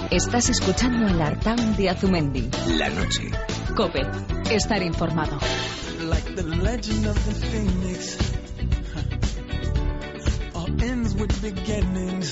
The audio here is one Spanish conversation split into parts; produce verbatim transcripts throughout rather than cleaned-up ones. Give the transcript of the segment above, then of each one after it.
Estás escuchando el Artaun de Azumendi. La noche. COPE. Estar informado. Like the legend of the phoenix, huh. All ends with beginnings.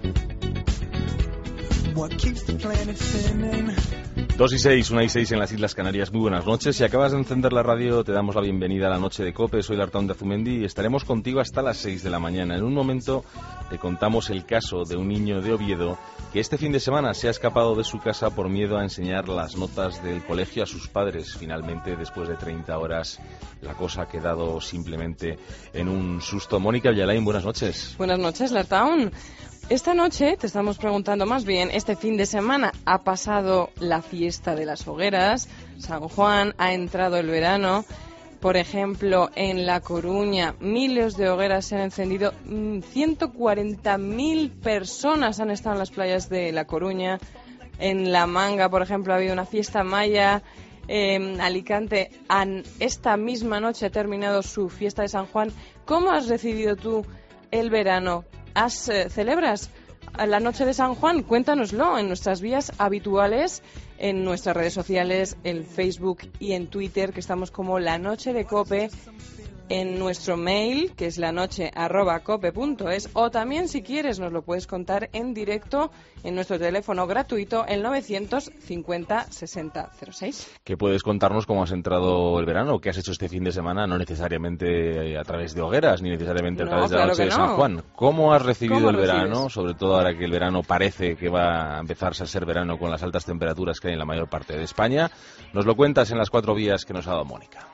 What keeps the planet spinning? Dos y seis, una y seis en las Islas Canarias. Muy buenas noches. Si acabas de encender la radio, te damos la bienvenida a la noche de COPE. Soy el Artaun de Azumendi y estaremos contigo hasta las seis de la mañana. En un momento te contamos el caso de un niño de Oviedo que este fin de semana se ha escapado de su casa por miedo a enseñar las notas del colegio a sus padres. Finalmente, después de treinta horas, la cosa ha quedado simplemente en un susto. Mónica Villalain, buenas noches. Buenas noches, Artaun. Esta noche te estamos preguntando, más bien, este fin de semana ha pasado la fiesta de las hogueras, San Juan, ha entrado el verano. Por ejemplo, en La Coruña, miles de hogueras se han encendido, ciento cuarenta mil personas han estado en las playas de La Coruña. En La Manga, por ejemplo, ha habido una fiesta maya. En Alicante, han, esta misma noche ha terminado su fiesta de San Juan. ¿Cómo has recibido tú el verano? ¿Has, eh, ¿Celebras la noche de San Juan? Cuéntanoslo en nuestras vías habituales, en nuestras redes sociales, en Facebook y en Twitter, que estamos como La Noche de COPE, en nuestro mail, que es lanoche arroba cope punto es, o también, si quieres, nos lo puedes contar en directo en nuestro teléfono gratuito, el novecientos cincuenta sesenta cero seis. ¿Qué puedes contarnos cómo has entrado el verano? ¿Qué has hecho este fin de semana? No necesariamente a través de hogueras, ni necesariamente a No, través de la claro noche que de no. San Juan. ¿Cómo has recibido ¿Cómo el verano? recibes? Sobre todo ahora que el verano parece que va a empezarse a ser verano con las altas temperaturas que hay en la mayor parte de España. Nos lo cuentas en las cuatro vías que nos ha dado Mónica.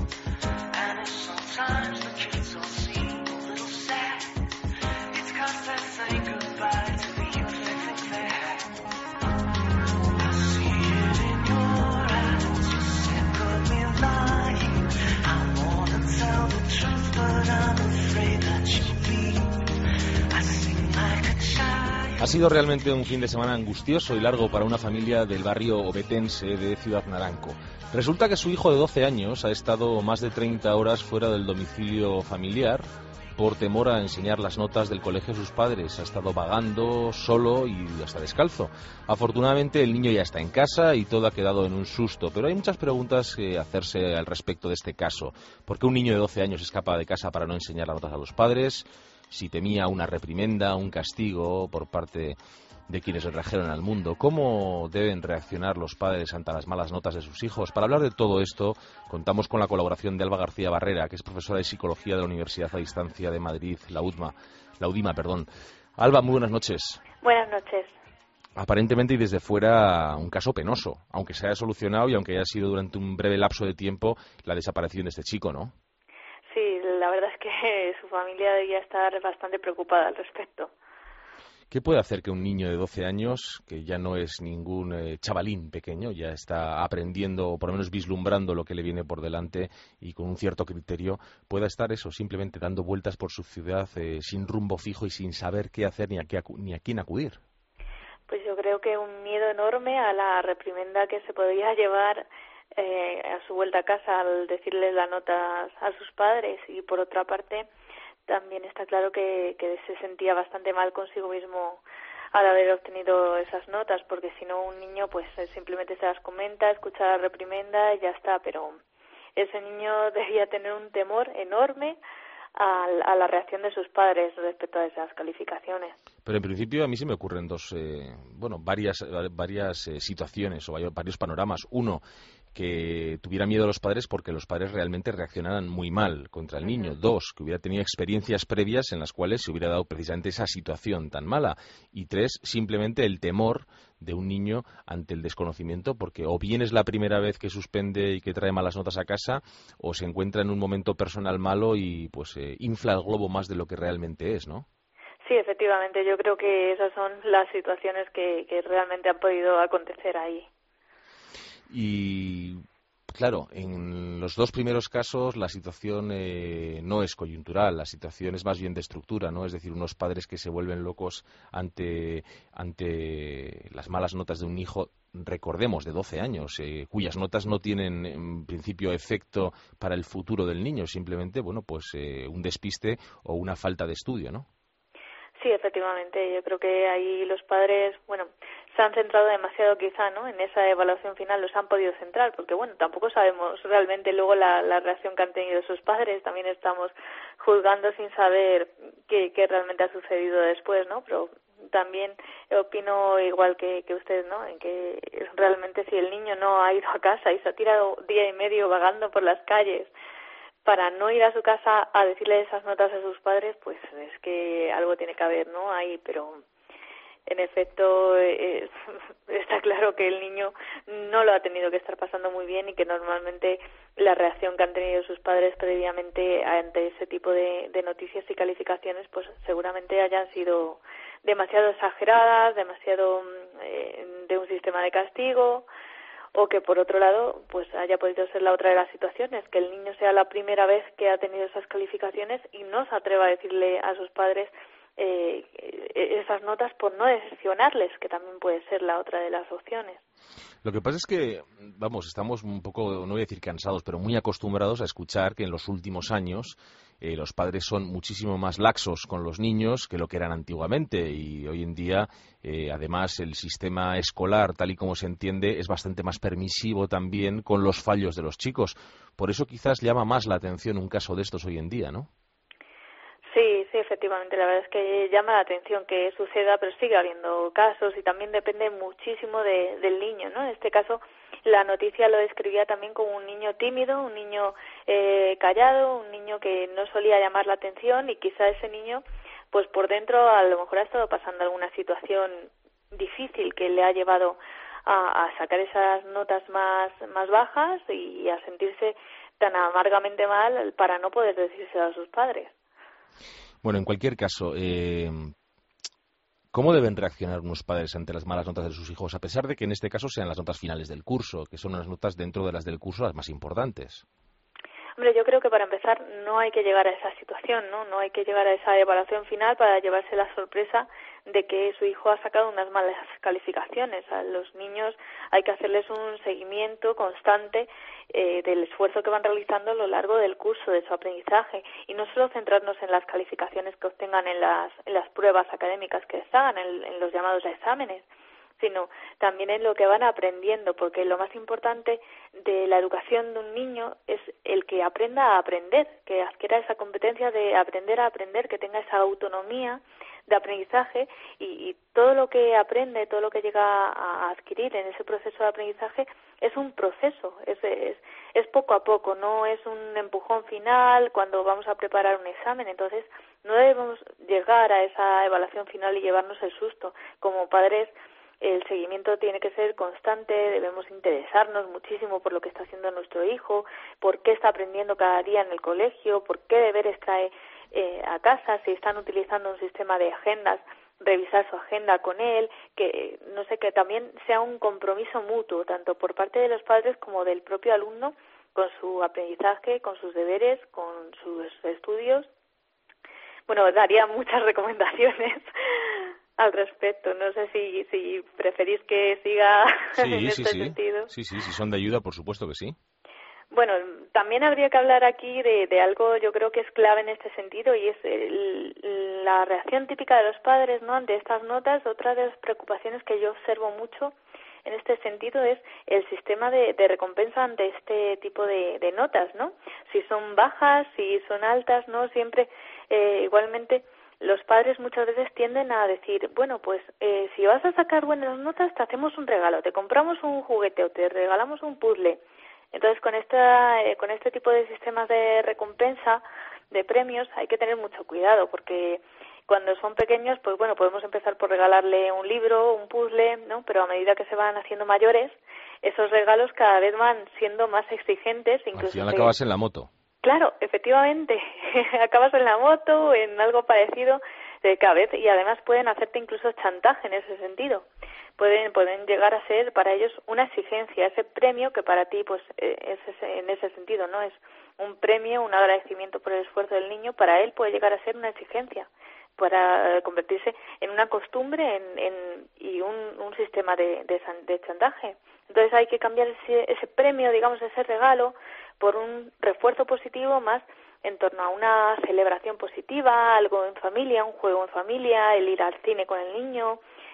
Ha sido realmente un fin de semana angustioso y largo para una familia del barrio ovetense de Ciudad Naranco. Resulta que su hijo de doce años ha estado más de treinta horas fuera del domicilio familiar por temor a enseñar las notas del colegio a sus padres. Ha estado vagando solo y hasta descalzo. Afortunadamente el niño ya está en casa y todo ha quedado en un susto, pero hay muchas preguntas que hacerse al respecto de este caso. ¿Por qué un niño de doce años escapa de casa para no enseñar las notas a los padres? Si temía una reprimenda, un castigo por parte de quienes le trajeron al mundo. ¿Cómo deben reaccionar los padres ante las malas notas de sus hijos? Para hablar de todo esto, contamos con la colaboración de Alba García Barrera, que es profesora de Psicología de la Universidad a Distancia de Madrid, la UDMA, la UDIMA, perdón. Alba, muy buenas noches. Buenas noches. Aparentemente y desde fuera un caso penoso, aunque se haya solucionado y aunque haya sido durante un breve lapso de tiempo la desaparición de este chico, ¿no? Sí, la verdad es que su familia debía estar bastante preocupada al respecto. ¿Qué puede hacer que un niño de doce años, que ya no es ningún eh, chavalín pequeño, ya está aprendiendo o por lo menos vislumbrando lo que le viene por delante y con un cierto criterio, pueda estar eso, simplemente dando vueltas por su ciudad eh, sin rumbo fijo y sin saber qué hacer ni a, qué acu- ni a quién acudir? Pues yo creo que un miedo enorme a la reprimenda que se podía llevar eh, a su vuelta a casa al decirles las notas a sus padres, y por otra parte también está claro que, que se sentía bastante mal consigo mismo al haber obtenido esas notas, porque si no, un niño pues simplemente se las comenta, escucha la reprimenda y ya está, pero ese niño debía tener un temor enorme a, a la reacción de sus padres respecto a esas calificaciones. Pero en principio a mí se me ocurren dos, eh, bueno, varias, varias eh, situaciones o varios panoramas. Uno, que tuviera miedo a los padres porque los padres realmente reaccionaran muy mal contra el niño. Dos, que hubiera tenido experiencias previas en las cuales se hubiera dado precisamente esa situación tan mala. Y tres, simplemente el temor de un niño ante el desconocimiento, porque o bien es la primera vez que suspende y que trae malas notas a casa, o se encuentra en un momento personal malo y pues eh, infla el globo más de lo que realmente es, ¿no? Sí, efectivamente, yo creo que esas son las situaciones que, que realmente han podido acontecer ahí. Y claro, en los dos primeros casos la situación eh, no es coyuntural, la situación es más bien de estructura, ¿no? Es decir, unos padres que se vuelven locos ante, ante las malas notas de un hijo, recordemos, de doce años, eh, cuyas notas no tienen en principio efecto para el futuro del niño, simplemente, bueno, pues eh, un despiste o una falta de estudio, ¿no? Sí, efectivamente. Yo creo que ahí los padres, bueno, se han centrado demasiado quizá, ¿no?, en esa evaluación final, los han podido centrar, porque bueno, tampoco sabemos realmente luego la, la reacción que han tenido sus padres, también estamos juzgando sin saber qué, qué realmente ha sucedido después, ¿no?, pero también opino igual que, que usted, ¿no?, en que realmente si el niño no ha ido a casa y se ha tirado día y medio vagando por las calles para no ir a su casa a decirle esas notas a sus padres, pues es que algo tiene que haber, ¿no?, ahí, pero en efecto eh, está claro que el niño no lo ha tenido que estar pasando muy bien y que normalmente la reacción que han tenido sus padres previamente ante ese tipo de, de noticias y calificaciones pues seguramente hayan sido demasiado exageradas, demasiado eh, de un sistema de castigo, o que por otro lado pues haya podido ser la otra de las situaciones, que el niño sea la primera vez que ha tenido esas calificaciones y no se atreva a decirle a sus padres Eh, esas notas por no decepcionarles, que también puede ser la otra de las opciones. Lo que pasa es que, vamos, estamos un poco, no voy a decir cansados, pero muy acostumbrados a escuchar que en los últimos años eh, los padres son muchísimo más laxos con los niños que lo que eran antiguamente, y hoy en día, eh, además, el sistema escolar, tal y como se entiende, es bastante más permisivo también con los fallos de los chicos. Por eso quizás llama más la atención un caso de estos hoy en día, ¿no? Sí, sí, efectivamente, la verdad es que llama la atención que suceda, pero sigue habiendo casos y también depende muchísimo de, del niño, ¿no? En este caso, la noticia lo describía también como un niño tímido, un niño eh, callado, un niño que no solía llamar la atención y quizá ese niño, pues por dentro a lo mejor ha estado pasando alguna situación difícil que le ha llevado a, a sacar esas notas más, más bajas y a sentirse tan amargamente mal para no poder decírselo a sus padres. Bueno, en cualquier caso, eh, ¿cómo deben reaccionar unos padres ante las malas notas de sus hijos, a pesar de que en este caso sean las notas finales del curso, que son unas notas dentro de las del curso las más importantes? Hombre, yo creo que para empezar no hay que llegar a esa situación, ¿no? No hay que llegar a esa evaluación final para llevarse la sorpresa de que su hijo ha sacado unas malas calificaciones. A los niños hay que hacerles un seguimiento constante eh, del esfuerzo que van realizando a lo largo del curso, de su aprendizaje, y no solo centrarnos en las calificaciones que obtengan en las, en las pruebas académicas que les hagan, en, en los llamados exámenes, sino también en lo que van aprendiendo, porque lo más importante de la educación de un niño es el que aprenda a aprender, que adquiera esa competencia de aprender a aprender, que tenga esa autonomía de aprendizaje y, y todo lo que aprende, todo lo que llega a adquirir en ese proceso de aprendizaje es un proceso, es, es, es poco a poco, no es un empujón final cuando vamos a preparar un examen. Entonces no debemos llegar a esa evaluación final y llevarnos el susto. Como padres, el seguimiento tiene que ser constante, debemos interesarnos muchísimo por lo que está haciendo nuestro hijo, por qué está aprendiendo cada día en el colegio, por qué deberes trae eh, a casa, si están utilizando un sistema de agendas, revisar su agenda con él, que no sé, que también sea un compromiso mutuo, tanto por parte de los padres como del propio alumno, con su aprendizaje, con sus deberes, con sus estudios. Bueno, daría muchas recomendaciones al respecto. No sé si, si preferís que siga sí, en sí, este sí. sentido. Sí, sí, si son de ayuda, por supuesto que sí. Bueno, también habría que hablar aquí de, de algo, yo creo que es clave en este sentido, y es el, la reacción típica de los padres, ¿no?, ante estas notas. Otra de las preocupaciones que yo observo mucho en este sentido es el sistema de, de recompensa ante este tipo de, de notas, ¿no? Si son bajas, si son altas, ¿no? Siempre, eh, igualmente, los padres muchas veces tienden a decir, bueno, pues eh, si vas a sacar buenas notas, te hacemos un regalo, te compramos un juguete o te regalamos un puzzle. Entonces, con esta, eh, con este tipo de sistemas de recompensa, de premios, hay que tener mucho cuidado, porque cuando son pequeños, pues bueno, podemos empezar por regalarle un libro, un puzzle, ¿no? Pero a medida que se van haciendo mayores, esos regalos cada vez van siendo más exigentes. Incluso al final acabas en la moto. Claro, efectivamente, acabas en la moto, en algo parecido de cada vez, y además pueden hacerte incluso chantaje en ese sentido. Pueden pueden llegar a ser para ellos una exigencia, ese premio que para ti pues eh, es ese, en ese sentido, no es un premio, un agradecimiento por el esfuerzo del niño, para él puede llegar a ser una exigencia, para convertirse en una costumbre en, en, y un, un sistema de, de, de chantaje. Entonces hay que cambiar ese, ese premio, digamos, ese regalo, por un refuerzo positivo más en torno a una celebración positiva, algo en familia, un juego en familia, el ir al cine con el niño,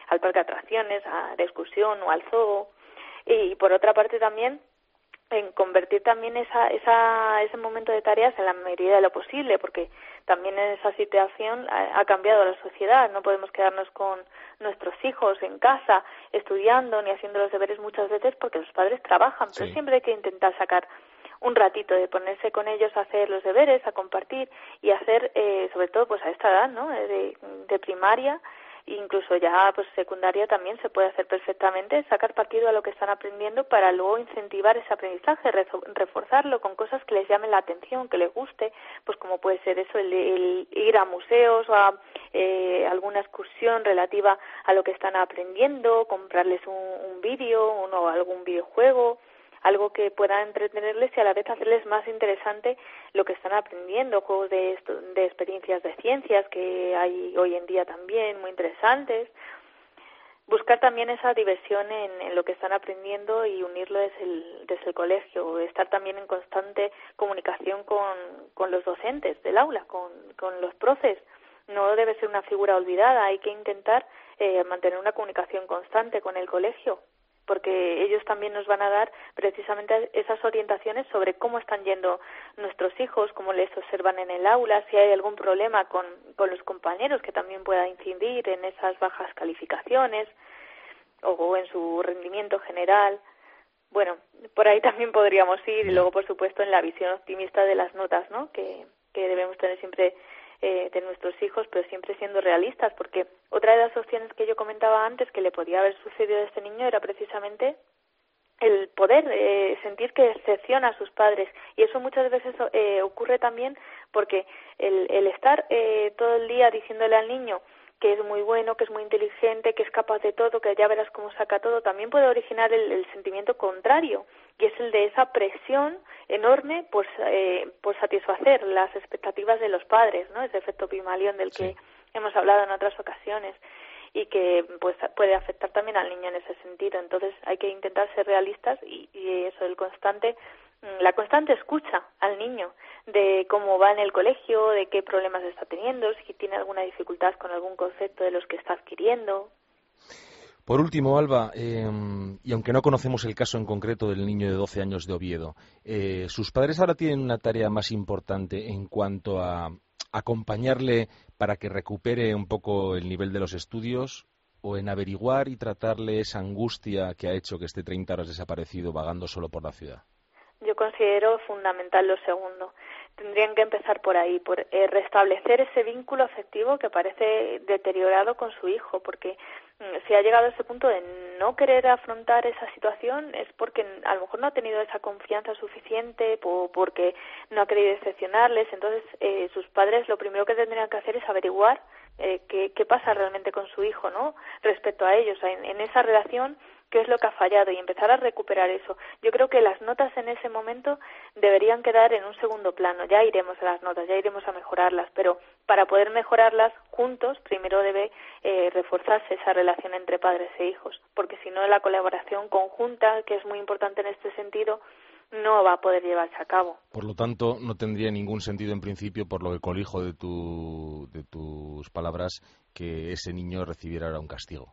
al parque de atracciones, a de excursión o al zoo. Y por otra parte también en convertir también esa, esa, ese momento de tareas en la medida de lo posible, porque también en esa situación ha, ha cambiado la sociedad. No podemos quedarnos con nuestros hijos en casa estudiando ni haciendo los deberes muchas veces porque los padres trabajan, pero sí. Siempre hay que intentar sacar un ratito de ponerse con ellos a hacer los deberes, a compartir y hacer, eh, sobre todo pues a esta edad, ¿no?, de, de primaria, incluso ya pues secundaria también se puede hacer perfectamente, sacar partido a lo que están aprendiendo para luego incentivar ese aprendizaje, reforzarlo con cosas que les llamen la atención, que les guste, pues como puede ser eso, el, el ir a museos o a eh, alguna excursión relativa a lo que están aprendiendo, comprarles un, un vídeo o algún videojuego, algo que pueda entretenerles y a la vez hacerles más interesante lo que están aprendiendo, juegos de, de experiencias de ciencias que hay hoy en día también muy interesantes. Buscar también esa diversión en, en lo que están aprendiendo y unirlo desde el, desde el colegio, estar también en constante comunicación con, con los docentes del aula, con, con los profes. No debe ser una figura olvidada, hay que intentar eh, mantener una comunicación constante con el colegio, porque ellos también nos van a dar precisamente esas orientaciones sobre cómo están yendo nuestros hijos, cómo les observan en el aula, si hay algún problema con, con los compañeros que también pueda incidir en esas bajas calificaciones o en su rendimiento general. Bueno, por ahí también podríamos ir y luego, por supuesto, en la visión optimista de las notas, ¿no?, que, que debemos tener siempre Eh, de nuestros hijos, pero siempre siendo realistas, porque otra de las opciones que yo comentaba antes que le podía haber sucedido a este niño era precisamente el poder eh, sentir que decepciona a sus padres, y eso muchas veces eh, ocurre también porque el, el estar eh, todo el día diciéndole al niño que es muy bueno, que es muy inteligente, que es capaz de todo, que ya verás cómo saca todo, también puede originar el, el sentimiento contrario, y es el de esa presión enorme por, eh, por satisfacer las expectativas de los padres, ¿no?, ese efecto Pigmalión del que sí. hemos hablado en otras ocasiones, y que pues puede afectar también al niño en ese sentido. Entonces hay que intentar ser realistas y, y eso, el constante la constante escucha al niño de cómo va en el colegio, de qué problemas está teniendo, si tiene alguna dificultad con algún concepto de los que está adquiriendo. Por último, Alba, eh, y aunque no conocemos el caso en concreto del niño de doce años de Oviedo, eh, sus padres ahora tienen una tarea más importante en cuanto a acompañarle para que recupere un poco el nivel de los estudios, o en averiguar y tratarle esa angustia que ha hecho que esté treinta horas desaparecido vagando solo por la ciudad. Yo considero fundamental lo segundo. Tendrían que empezar por ahí, por eh, restablecer ese vínculo afectivo que parece deteriorado con su hijo, porque mm, si ha llegado a ese punto de no querer afrontar esa situación es porque a lo mejor no ha tenido esa confianza suficiente, o porque no ha querido decepcionarles. Entonces eh, sus padres lo primero que tendrían que hacer es averiguar eh, qué, qué pasa realmente con su hijo, ¿no?, respecto a ellos, en, en esa relación, qué es lo que ha fallado, y empezar a recuperar eso. Yo creo que las notas en ese momento deberían quedar en un segundo plano. Ya iremos a las notas, ya iremos a mejorarlas, pero para poder mejorarlas juntos, primero debe eh, reforzarse esa relación entre padres e hijos, porque si no, la colaboración conjunta, que es muy importante en este sentido, no va a poder llevarse a cabo. Por lo tanto, no tendría ningún sentido en principio, por lo que colijo de, tu, de tus palabras, que ese niño recibiera ahora un castigo.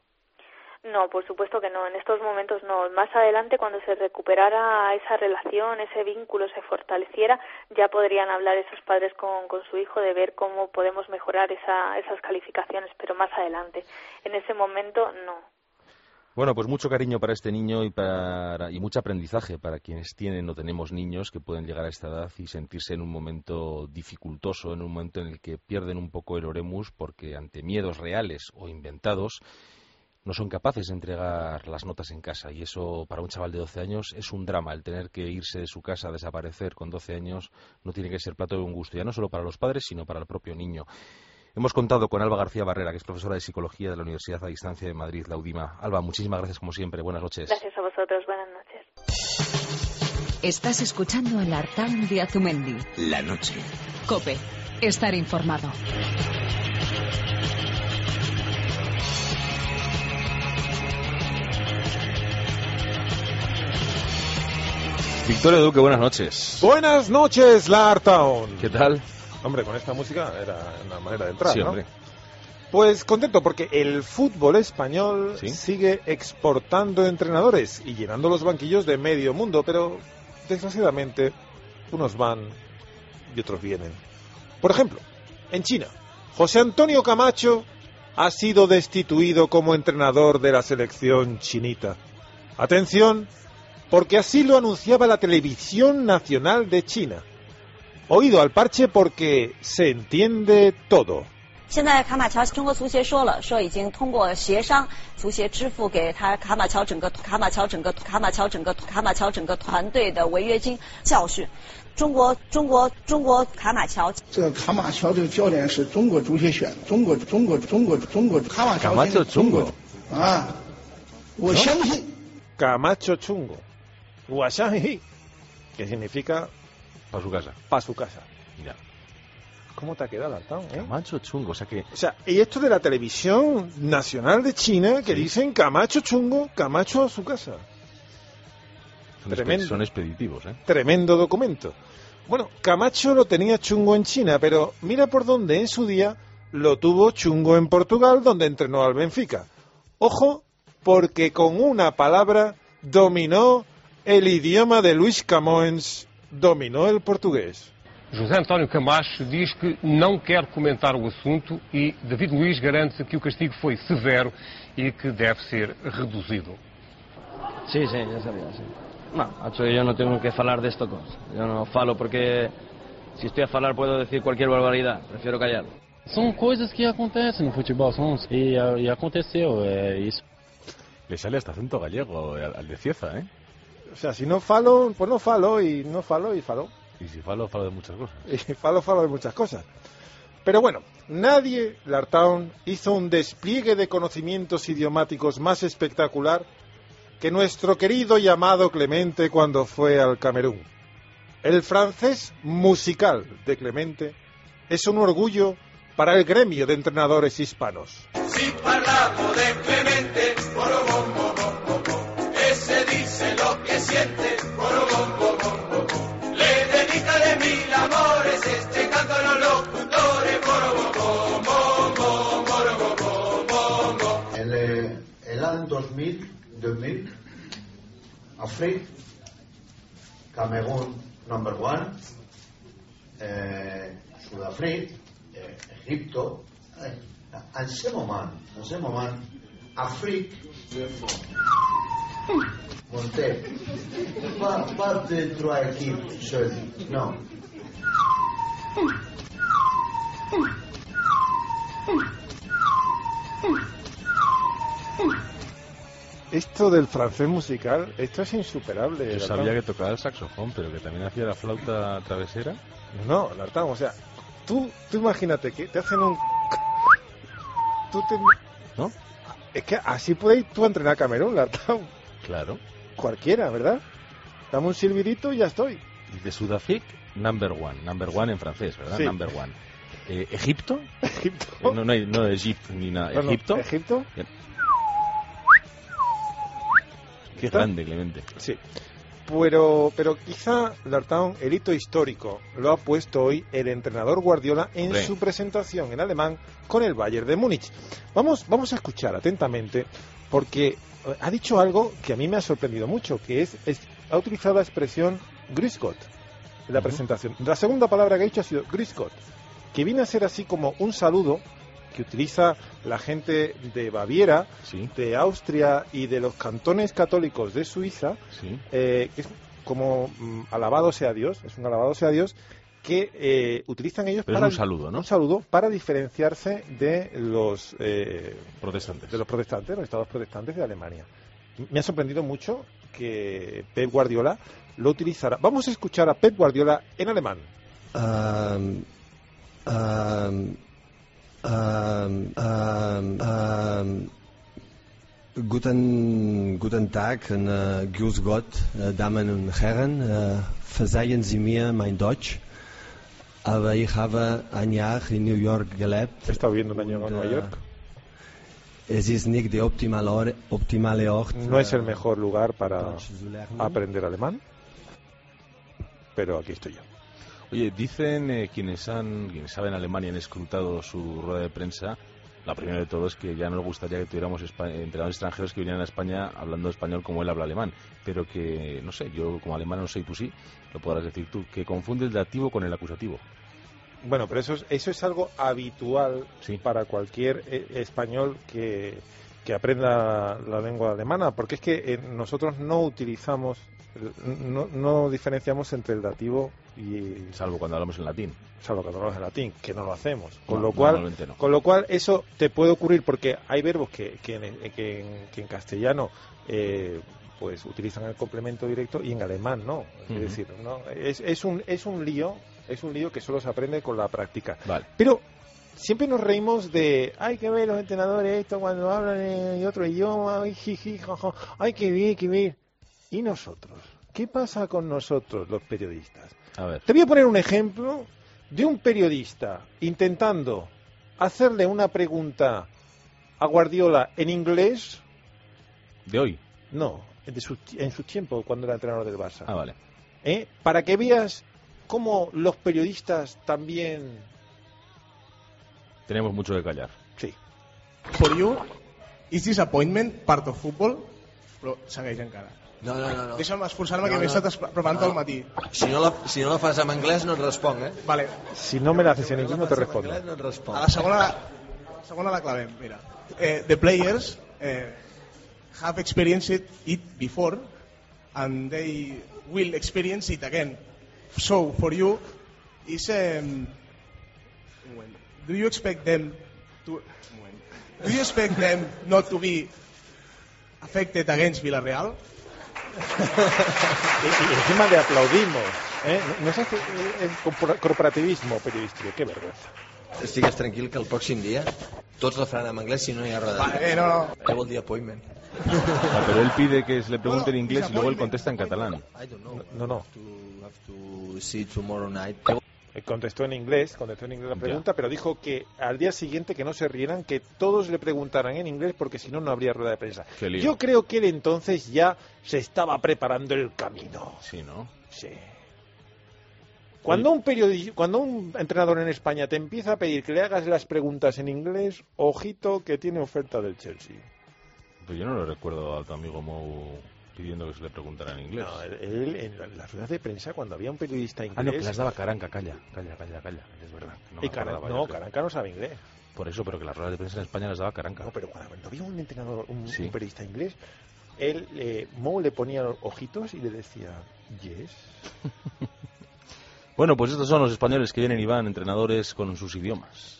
No, por supuesto que no, en estos momentos no. Más adelante, cuando se recuperara esa relación, ese vínculo se fortaleciera, ya podrían hablar esos padres con, con su hijo de ver cómo podemos mejorar esa, esas calificaciones, pero más adelante. En ese momento, no. Bueno, pues mucho cariño para este niño y para y mucho aprendizaje para quienes tienen o tenemos niños que pueden llegar a esta edad y sentirse en un momento dificultoso, en un momento en el que pierden un poco el oremus porque ante miedos reales o inventados no son capaces de entregar las notas en casa, y eso para un chaval de doce años es un drama. El tener que irse de su casa, desaparecer con doce años, no tiene que ser plato de un gusto, ya no solo para los padres, sino para el propio niño. Hemos contado con Alba García Barrera, que es profesora de Psicología de la Universidad a Distancia de Madrid, la UDIMA. Alba, muchísimas gracias como siempre. Buenas noches. Gracias a vosotros. Buenas noches. Estás escuchando el Artaun de Azumendi. La noche. COPE. Estar informado. Victoria Duque, buenas noches. Buenas noches, la Artaun. ¿Qué tal? Hombre, con esta música era una manera de entrar, sí, ¿no? Hombre. Pues contento porque el fútbol español ¿Sí? sigue exportando entrenadores y llenando los banquillos de medio mundo, pero desgraciadamente unos van y otros vienen. Por ejemplo, en China, José Antonio Camacho ha sido destituido como entrenador de la selección chinita. Atención, porque así lo anunciaba la televisión nacional de China. Oído al parche porque se entiende todo. 现在卡马乔中国足协说了，说已经通过协商，足协支付给他卡马乔整个卡马乔整个卡马乔整个卡马乔整个团队的违约金教训。中国中国中国卡马乔， 这个卡马乔这个教练是中国足协选的，中国中国中国中国卡马乔 Camacho 中国 chungo. 啊，我相信。 Camacho chungo. Guashanji, que significa Para su casa. pa' su casa. Mira. ¿Cómo te ha quedado, Altán, eh? Camacho chungo, o sea que... O sea, y esto de la televisión nacional de China, que Sí. dicen Camacho chungo, Camacho a su casa. Son, Tremendo. espe- son expeditivos, ¿eh? Tremendo documento. Bueno, Camacho lo tenía chungo en China, pero mira por dónde en su día lo tuvo chungo en Portugal, donde entrenó al Benfica. Ojo, porque con una palabra dominó el idioma de Luís Camões, dominó el portugués. José António Camacho diz que não quer comentar o assunto e David Luiz garante que o castigo foi severo e que deve ser reduzido. Sí, sí, ya sabía, sí. No, acho que yo no tengo que falar de esto cosas. Yo no falo porque si estoy a falar puedo decir cualquier barbaridad. Prefiero callar. São coisas que acontecem no futebol, são, e, e aconteceu, é isso. Le sale hasta acento gallego al, al de Cieza, ¿eh? O sea, si no falo, pues no falo, y no falo, y falo. Y si falo, falo de muchas cosas. Y falo, falo de muchas cosas. Pero bueno, nadie, Lartown, hizo un despliegue de conocimientos idiomáticos más espectacular que nuestro querido y amado Clemente cuando fue al Camerún. El francés musical de Clemente es un orgullo para el gremio de entrenadores hispanos. Si parlavo de Clemente, borobom, bom, bom, bom, ese dice lo que siente, borobom, bom, bom, bom, le dedica de mil amores, este canto a los locutores, borobom, bom, bom, borobom, bom, bom. El, eh, el año dos mil, dos mil, Afrique, Camerún number one, eh, Sudáfrica, eh, Egipto, eh, en ce moment, en ce moment, Afrique, monté, pas, pas de trois équipes seules, non. Esto del francés musical, esto es insuperable. Yo Lartown. sabía que tocaba el saxofón, pero que también hacía la flauta travesera. No, Lartown, o sea, tú, tú imagínate que te hacen un... Tú te... ¿No? Es que así puedes ir tú a entrenar a Camerún, Lartown. Claro. Cualquiera, ¿verdad? Dame un silbidito y ya estoy. De Sudáfrica, number one. Number one en francés, ¿verdad? Sí. Number one. Eh, ¿Egipto? Egipto. Eh, no, no, hay, no Egipto ni nada. No, no, ¿Egipto? Egipto. Bien. Qué ¿Está? grande, Clemente. Sí. Pero, pero quizá, Lartown, el hito histórico lo ha puesto hoy el entrenador Guardiola en Hombre. su presentación en alemán con el Bayern de Múnich. Vamos, vamos a escuchar atentamente porque eh, ha dicho algo que a mí me ha sorprendido mucho, que es, es ha utilizado la expresión Grüß Gott en la Ujú. presentación. La segunda palabra que ha dicho ha sido Grüß Gott, que viene a ser así como un saludo que utiliza la gente de Baviera, Sí, de Austria y de los cantones católicos de Suiza, sí. eh, que es como mm, alabado sea Dios, es un alabado sea Dios, que eh, utilizan ellos Pero es para un saludo, ¿no? un saludo para diferenciarse de los eh, Protestantes. de los protestantes, los estados protestantes de Alemania. Me ha sorprendido mucho que Pep Guardiola lo utilizara. Vamos a escuchar a Pep Guardiola en alemán. Um, um, um, um, um, guten, guten Tag und uh, Grüß Gott, uh, Damen und Herren. Uh, verzeihen Sie mir mein Deutsch, aber ich habe ein Jahr in New York gelebt. He estado viendo un año en und, Nueva uh, York. Es ist nicht der optimale Ort, optimale Ort. No es el mejor lugar para Deutsch zu lernen. aprender alemán, pero aquí estoy yo. Oye, dicen eh, quienes han, quienes saben alemán y han escrutado su rueda de prensa, La primera de todo es que ya no nos gustaría que tuviéramos entrenadores extranjeros que vinieran a España hablando español como él habla alemán, pero que, no sé, yo como alemán no sé, y tú sí, lo podrás decir tú, que confunde el dativo con el acusativo. Bueno, pero eso es, eso es algo habitual sí. para cualquier eh, español que, que aprenda la lengua alemana, porque es que eh, nosotros no utilizamos, no, no diferenciamos entre el dativo y... Salvo cuando hablamos en latín. Salvo cuando hablamos en latín, que no lo hacemos. Con, no, lo, cual, no. con lo cual, eso te puede ocurrir porque hay verbos que, que, en, que, en, que en castellano... Eh, pues utilizan el complemento directo y en alemán no. Es uh-huh. decir, no es, es un es un lío, es un lío que solo se aprende con la práctica. Vale. Pero siempre nos reímos de, hay que ver los entrenadores esto cuando hablan en otro idioma, ay, jiji, jaja, ay, que bien, que bien. ¿Y nosotros? ¿Qué pasa con nosotros, los periodistas? A ver. Te voy a poner un ejemplo de un periodista intentando hacerle una pregunta a Guardiola en inglés. ¿De hoy? No, de su, en su tiempo, cuando era entrenador del Barça. Ah, vale. ¿Eh? Para que veas cómo los periodistas también... Tenemos mucho que callar. Sí. For you, is this appointment part of football? Però segueix encara. No, no, no. no. Deixa'm esforçar-me, no, que m'he no. estat preparant tot el matí. Si no, la, si no la fas en anglès no et responc, eh? Vale. Si no me la haces en inglés no te respondo. No et responc. A la segona, la segona la clavem, mira. Eh, the players eh, have experienced it before and they will experience it again. So, for you, is... Um, do you expect them to... Do you expect them not to be affected against Villarreal? y, y encima le aplaudimos, ¿eh? No es hace, el corporativismo periodístico, qué vergüenza. Estigues tranquil que el pròxim dia tots la faran en anglès si no hi ha roda. Vale, no, no. Què vol dir appointment? Ah, pero él pide que se le pregunte en inglés y luego él contesta en catalán. I don't know. No, no. To have to see tomorrow night. Contestó en inglés, contestó en inglés la pregunta, ya. Pero dijo que al día siguiente que no se rieran, que todos le preguntaran en inglés porque si no, no habría rueda de prensa. Yo creo que él entonces ya se estaba preparando el camino. Sí, ¿no? Sí. Cuando un periodista, cuando un entrenador en España te empieza a pedir que le hagas las preguntas en inglés, ojito que tiene oferta del Chelsea. Pues yo no lo recuerdo a tu amigo Mou pidiendo que se le preguntara en inglés. No, él en las la ruedas de prensa, cuando había un periodista inglés... Ah, no, que las daba Caranca, calla, calla, calla, calla, es verdad. No, y Caran no Caranca no sabe inglés. Por eso, pero que las ruedas de prensa en España las daba Caranca. No, pero cuando había un entrenador, un, sí. un periodista inglés, él, eh, Mou le ponía los ojitos y le decía, yes. Bueno, pues estos son los españoles que vienen y van, entrenadores con sus idiomas.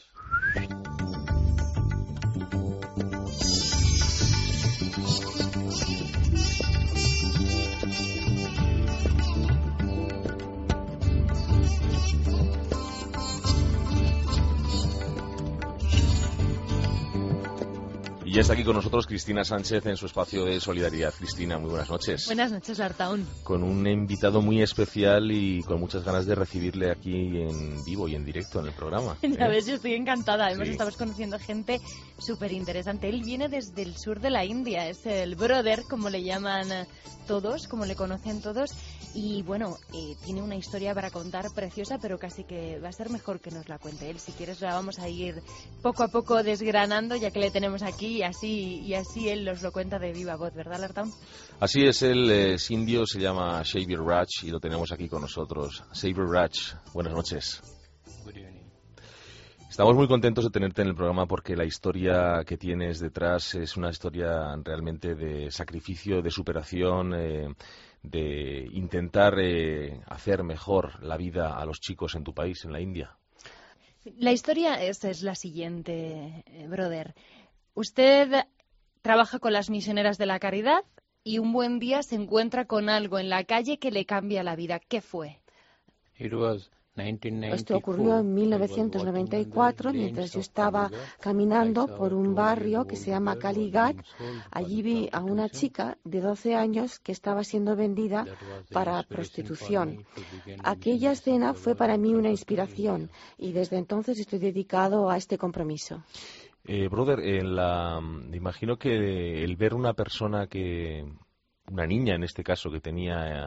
Y ya está aquí con nosotros Cristina Sánchez en su espacio de solidaridad. Cristina, muy buenas noches. Buenas noches, Artaún. Con un invitado muy especial y con muchas ganas de recibirle aquí en vivo y en directo en el programa. Ya ¿eh? ves, yo estoy encantada. Además, sí. estamos conociendo gente súper interesante. Él viene desde el sur de la India, es el brother, como le llaman todos, como le conocen todos. Y bueno, eh, tiene una historia para contar preciosa, pero casi que va a ser mejor que nos la cuente él. Si quieres, la vamos a ir poco a poco desgranando, ya que le tenemos aquí, y así, y así él nos lo cuenta de viva voz, ¿verdad, Lartaun? Así es, él es indio, se llama Xavier Raj y lo tenemos aquí con nosotros. Xavier Raj, buenas noches. Good evening. Estamos muy contentos de tenerte en el programa porque la historia que tienes detrás es una historia realmente de sacrificio, de superación, eh, de intentar eh, hacer mejor la vida a los chicos en tu país, en la India. La historia es, es la siguiente, eh, brother. Usted trabaja con las misioneras de la caridad y un buen día se encuentra con algo en la calle que le cambia la vida. ¿Qué fue? It was Esto ocurrió en mil novecientos noventa y cuatro, mientras yo estaba caminando por un barrio que se llama Kalighat. Allí vi a una chica de doce años que estaba siendo vendida para prostitución. Aquella escena fue para mí una inspiración y desde entonces estoy dedicado a este compromiso. Eh, brother, en la, imagino que el ver una persona que, una niña en este caso, que tenía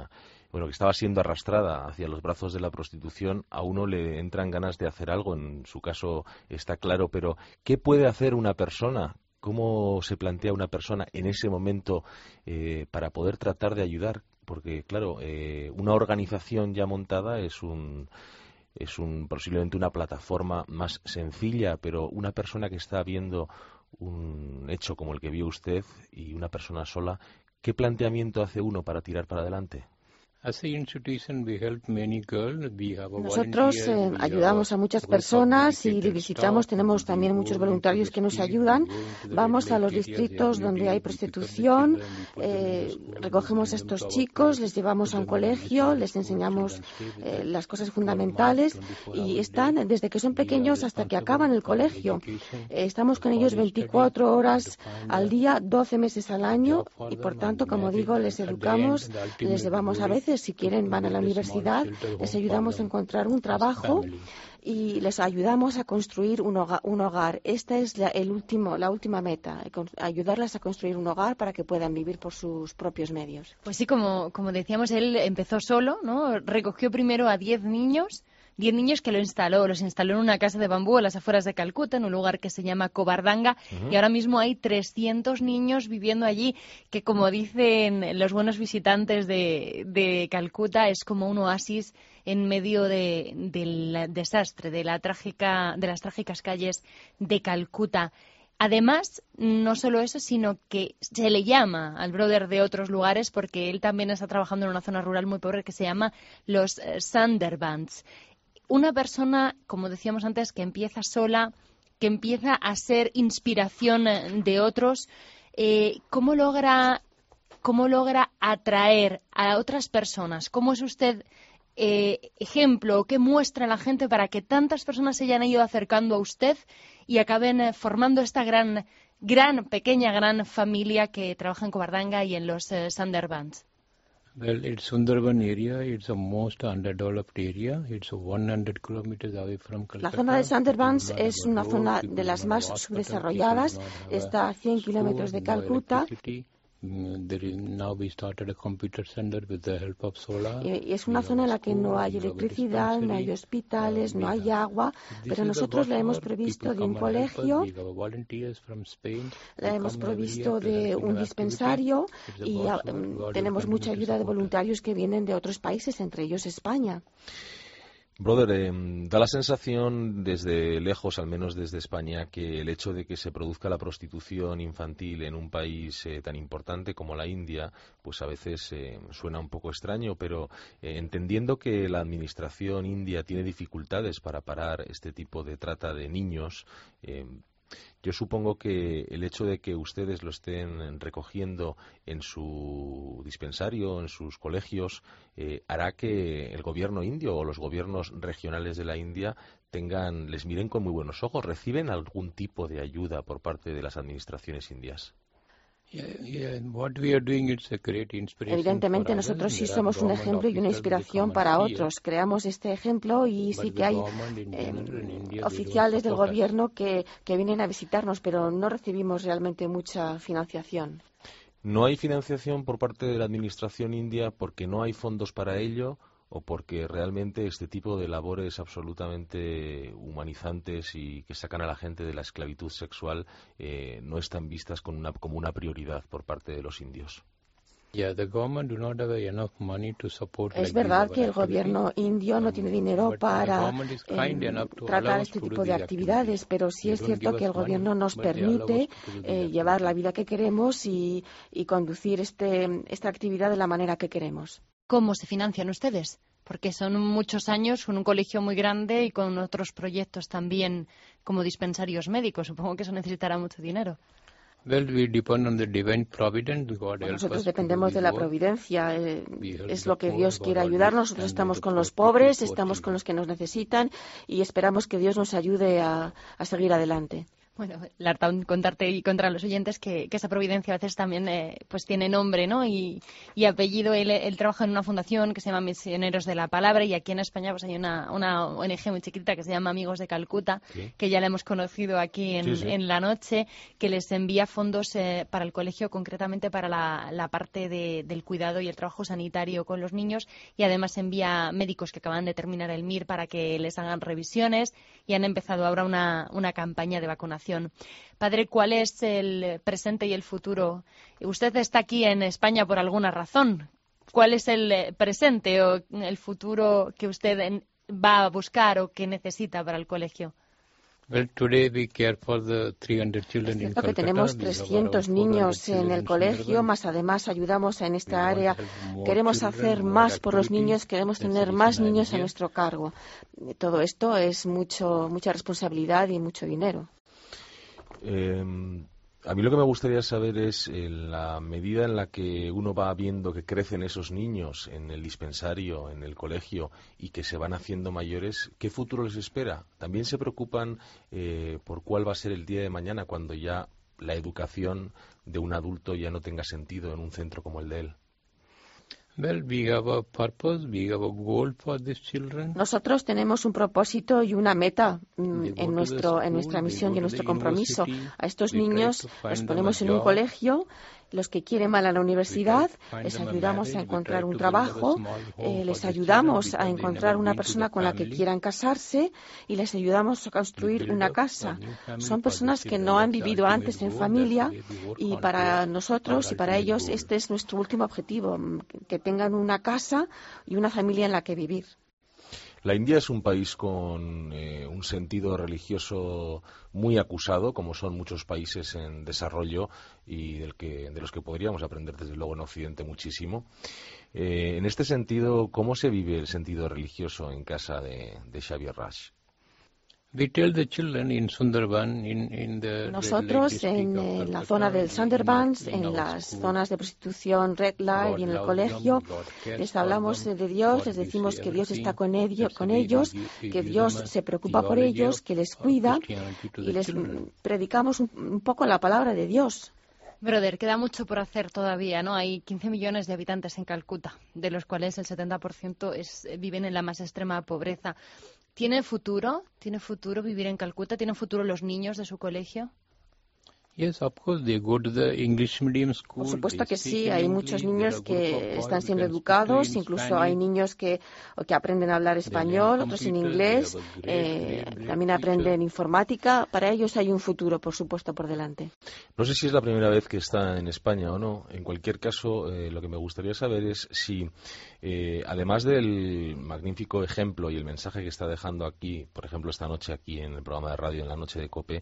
bueno, que estaba siendo arrastrada hacia los brazos de la prostitución, a uno le entran ganas de hacer algo. En su caso está claro, pero ¿qué puede hacer una persona? ¿Cómo se plantea una persona en ese momento eh, para poder tratar de ayudar? Porque, claro, eh, una organización ya montada es un es un posiblemente una plataforma más sencilla, pero una persona que está viendo un hecho como el que vio usted y una persona sola, ¿qué planteamiento hace uno para tirar para adelante? Nosotros eh, ayudamos a muchas personas y visitamos, tenemos también muchos voluntarios que nos ayudan. Vamos a los distritos donde hay prostitución, eh, recogemos a estos chicos, les llevamos a un colegio, les enseñamos eh, las cosas fundamentales y están desde que son pequeños hasta que acaban el colegio. Eh, estamos con ellos veinticuatro horas al día, doce meses al año y por tanto, como digo, les educamos, les llevamos a veces, si quieren van a la universidad, les ayudamos a encontrar un trabajo y les ayudamos a construir un hogar. Un hogar. Esta es la, el último, la última meta, ayudarlas a construir un hogar para que puedan vivir por sus propios medios. Pues sí, como, como decíamos, él empezó solo, ¿no? Recogió primero a diez niños, diez niños que lo instaló, los instaló en una casa de bambú a las afueras de Calcuta, en un lugar que se llama Covardanga, uh-huh. y ahora mismo hay trescientos niños viviendo allí, que como dicen los buenos visitantes de, de Calcuta, es como un oasis en medio de, del desastre, de, la trágica, de las trágicas calles de Calcuta. Además, no solo eso, sino que se le llama al brother de otros lugares porque él también está trabajando en una zona rural muy pobre que se llama los eh, Sunderbans. Una persona, como decíamos antes, que empieza sola, que empieza a ser inspiración de otros, eh, ¿cómo logra, cómo logra atraer a otras personas? ¿Cómo es usted eh, ejemplo? ¿Qué muestra a la gente para que tantas personas se hayan ido acercando a usted y acaben eh, formando esta gran, gran, pequeña, gran familia que trabaja en Covardanga y en los eh, Sunderbans? Well, it's Sundarban area. It's the most underdeveloped area. It's one hundred kilometers away from Calcutta. La zona de Sunderbans es una zona de las más subdesarrolladas. Está a cien kilómetros de Calcuta. Y es una zona en la que no hay electricidad, no hay hospitales, no hay agua, pero nosotros la hemos provisto de un colegio, la hemos provisto de un dispensario y um, tenemos mucha ayuda de voluntarios que vienen de otros países, entre ellos España. Brother, eh, da la sensación desde lejos, al menos desde España, que el hecho de que se produzca la prostitución infantil en un país eh, tan importante como la India, pues a veces eh, suena un poco extraño, pero eh, entendiendo que la administración india tiene dificultades para parar este tipo de trata de niños, eh, yo supongo que el hecho de que ustedes lo estén recogiendo en su dispensario, en sus colegios, eh, hará que el gobierno indio o los gobiernos regionales de la India tengan, les miren con muy buenos ojos. ¿Reciben algún tipo de ayuda por parte de las administraciones indias? Evidentemente nosotros sí somos un ejemplo y una inspiración para otros. Creamos este ejemplo y sí que hay eh, oficiales del gobierno que, que vienen a visitarnos, pero no recibimos realmente mucha financiación. ¿No hay financiación por parte de la administración india porque no hay fondos para ello o porque realmente este tipo de labores absolutamente humanizantes y que sacan a la gente de la esclavitud sexual eh, no están vistas con una, como una prioridad por parte de los indios? Es verdad que el gobierno indio no tiene dinero para eh, tratar este tipo de actividades, pero sí es cierto que el gobierno nos permite eh, llevar la vida que queremos y, y conducir este, esta actividad de la manera que queremos. ¿Cómo se financian ustedes? Porque son muchos años con un colegio muy grande y con otros proyectos también como dispensarios médicos. Supongo que eso necesitará mucho dinero. Nosotros dependemos de la providencia. Eh, es lo que Dios quiere ayudarnos. Nosotros estamos con los pobres, estamos con los que nos necesitan y esperamos que Dios nos ayude a, a seguir adelante. Bueno, Lartaun, contarte y contra los oyentes que, que esa providencia a veces también eh, pues tiene nombre, ¿no? Y, y apellido. Él, él trabaja en una fundación que se llama Misioneros de la Palabra, y aquí en España pues hay una, una O N G muy chiquita que se llama Amigos de Calcuta, ¿sí? Que ya la hemos conocido aquí en, sí, sí. en la noche, que les envía fondos eh, para el colegio, concretamente para la, la parte de, del cuidado y el trabajo sanitario con los niños, y además envía médicos que acaban de terminar el M I R para que les hagan revisiones, y han empezado ahora una, una campaña de vacunación. Padre, ¿cuál es el presente y el futuro? Usted está aquí en España por alguna razón. ¿Cuál es el presente o el futuro que usted va a buscar o que necesita para el colegio? Well, today we care for the three hundred children in Calcutta. Que tenemos trescientos niños en el colegio, más además ayudamos en esta área. Queremos hacer más por los niños, queremos tener más niños a nuestro cargo. Todo esto es mucho, mucha responsabilidad y mucho dinero. Eh, a mí lo que me gustaría saber es en la medida en la que uno va viendo que crecen esos niños en el dispensario, en el colegio, y que se van haciendo mayores, ¿qué futuro les espera? ¿También se preocupan eh, por cuál va a ser el día de mañana cuando ya la educación de un adulto ya no tenga sentido en un centro como el de él? Well, we have a purpose, we have a goal for these children. Nosotros tenemos un propósito y una meta en nuestro en nuestra misión y en nuestro compromiso. A estos niños los ponemos en un colegio. Los que quieren ir a la universidad, les ayudamos a encontrar un trabajo, eh, les ayudamos a encontrar una persona con la que quieran casarse y les ayudamos a construir una casa. Son personas que no han vivido antes en familia, y para nosotros y para ellos este es nuestro último objetivo, que tengan una casa y una familia en la que vivir. La India es un país con eh, un sentido religioso muy acusado, como son muchos países en desarrollo y del que, de los que podríamos aprender desde luego en Occidente muchísimo. Eh, en este sentido, ¿cómo se vive el sentido religioso en casa de, de Xavier Raj? Nosotros en eh, la zona del Sundarbans, en las zonas de prostitución Red Light y en el colegio, les hablamos de Dios, les decimos que Dios está con, ello, con ellos, que Dios se preocupa por ellos, que les cuida, y les predicamos un, un poco la palabra de Dios. Brother, queda mucho por hacer todavía, ¿no? Hay quince millones de habitantes en Calcuta, de los cuales el setenta por ciento es, viven en la más extrema pobreza. ¿Tiene futuro? ¿Tiene futuro vivir en Calcuta? ¿Tienen futuro los niños de su colegio? Yes, of course, they go to the English medium school. Por supuesto que sí, hay muchos niños que están siendo educados, incluso hay niños que, que aprenden a hablar español, otros en inglés, eh, también aprenden informática. Para ellos hay un futuro, por supuesto, por delante. No sé si es la primera vez que está en España o no. En cualquier caso, eh, lo que me gustaría saber es si, eh, además del magnífico ejemplo y el mensaje que está dejando aquí, por ejemplo, esta noche aquí en el programa de radio, en la noche de COPE,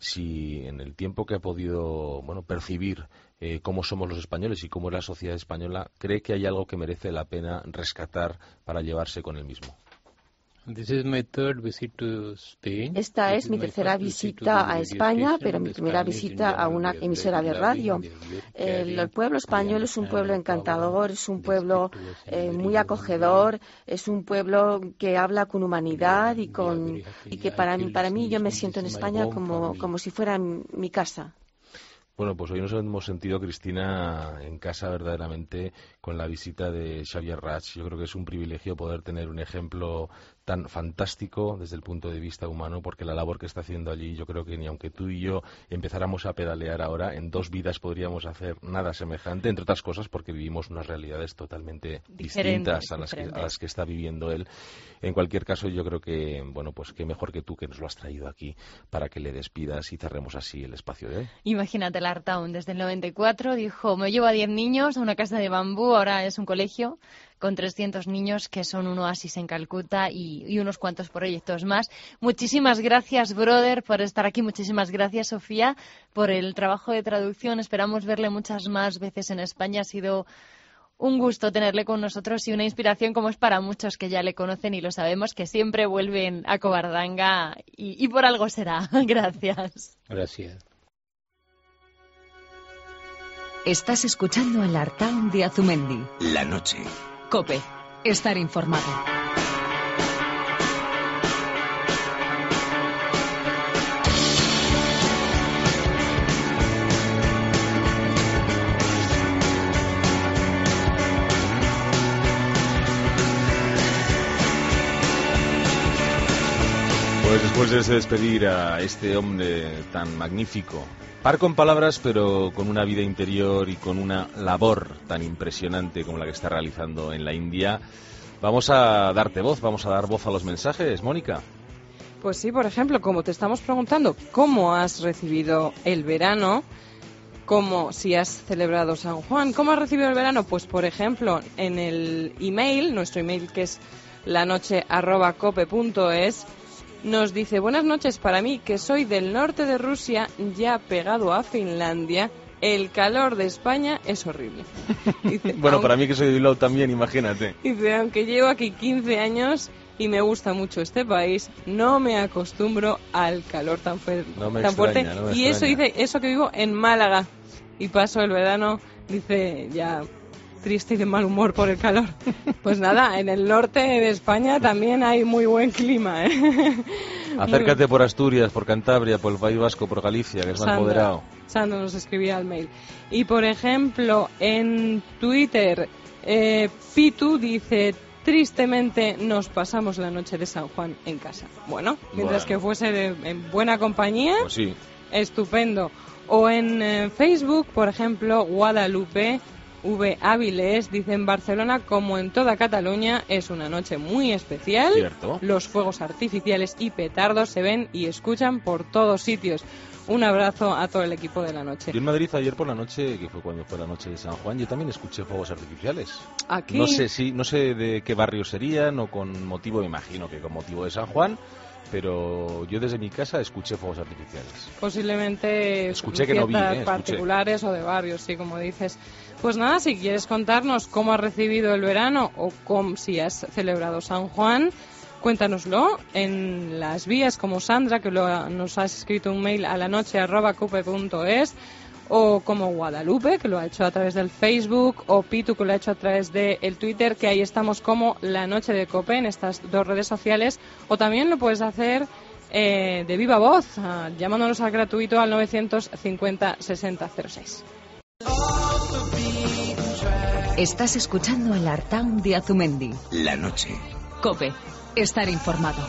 si en el tiempo que ha podido bueno percibir eh, cómo somos los españoles y cómo es la sociedad española, cree que hay algo que merece la pena rescatar para llevarse con él mismo. This is my third visit to Spain. Esta es mi tercera visita a España, pero mi primera visita a una emisora de radio. El, el pueblo español es un pueblo encantador, es un pueblo eh, muy acogedor, es un pueblo que habla con humanidad y con y que para mí, para mí yo me siento en España como, como si fuera mi casa. Bueno, pues hoy nos hemos sentido, Cristina, en casa verdaderamente con la visita de Xavier Raj. Yo creo que es un privilegio poder tener un ejemplo tan fantástico desde el punto de vista humano, porque la labor que está haciendo allí, yo creo que ni aunque tú y yo empezáramos a pedalear ahora, en dos vidas podríamos hacer nada semejante, entre otras cosas porque vivimos unas realidades totalmente Diferente, distintas a las, que, a las que está viviendo él. En cualquier caso, yo creo que, bueno, pues qué mejor que tú que nos lo has traído aquí para que le despidas y cerremos así el espacio de hoy. Imagínate, Lartaun, desde el noventa y cuatro dijo, me llevo a diez niños a una casa de bambú, ahora es un colegio con trescientos niños que son un oasis en Calcuta y, y unos cuantos proyectos más. Muchísimas gracias, brother, por estar aquí. Muchísimas gracias, Sofía, por el trabajo de traducción. Esperamos verle muchas más veces en España. Ha sido un gusto tenerle con nosotros y una inspiración, como es para muchos que ya le conocen y lo sabemos, que siempre vuelven a Covardanga y, y por algo será. Gracias. Gracias. Estás escuchando el Artaun de Azumendi. La noche. COPE. Estar informado. Después de despedir a este hombre tan magnífico, parco en palabras, pero con una vida interior y con una labor tan impresionante como la que está realizando en la India, vamos a darte voz, vamos a dar voz a los mensajes, Mónica. Pues sí, por ejemplo, como te estamos preguntando, ¿cómo has recibido el verano? Como si has celebrado San Juan. ¿Cómo has recibido el verano? Pues, por ejemplo, en el email, nuestro email que es lanoche arroba cope punto es, nos dice: buenas noches, para mí, que soy del norte de Rusia, ya pegado a Finlandia, el calor de España es horrible. Dice, bueno, aunque, para mí que soy de Bilbao también, imagínate. Dice, aunque llevo aquí quince años y me gusta mucho este país, no me acostumbro al calor tan, fuer no me tan extraña, fuerte. No me y extraña. eso dice, eso que vivo en Málaga y paso el verano, dice, ya triste y de mal humor por el calor. Pues nada, en el norte de España también hay muy buen clima, ¿eh? Acércate por Asturias, por Cantabria, por el País Vasco, por Galicia, que es más Sandra, moderado. Sandra nos escribía al mail. Y por ejemplo, en Twitter, eh, Pitu dice: tristemente nos pasamos la noche de San Juan en casa. Bueno, mientras bueno. que fuese de, en buena compañía, pues sí. Estupendo. O en eh, Facebook, por ejemplo, Guadalupe V. Áviles dice: en Barcelona, como en toda Cataluña, es una noche muy especial. Cierto. Los fuegos artificiales y petardos se ven y escuchan por todos sitios. Un abrazo a todo el equipo de la noche. Yo en Madrid ayer por la noche, que fue cuando fue la noche de San Juan, yo también escuché fuegos artificiales. Aquí. No sé si, no sé de qué barrio serían o con motivo, me imagino que con motivo de San Juan, pero yo desde mi casa escuché fuegos artificiales. Posiblemente escuché que no vi, ¿eh? particulares escuché. O de barrios, sí, como dices. Pues nada, si quieres contarnos cómo has recibido el verano o cómo, si has celebrado San Juan, cuéntanoslo en las vías como Sandra, que lo, nos has escrito un mail a lanoche arroba cope punto es, o como Guadalupe, que lo ha hecho a través del Facebook, o Pitu, que lo ha hecho a través del Twitter, que ahí estamos como La Noche de Cope en estas dos redes sociales, o también lo puedes hacer eh, de viva voz, uh, llamándonos al gratuito al novecientos cincuenta sesenta cero seis. Estás escuchando el Artaun de Azumendi. La noche. Cope, estar informado.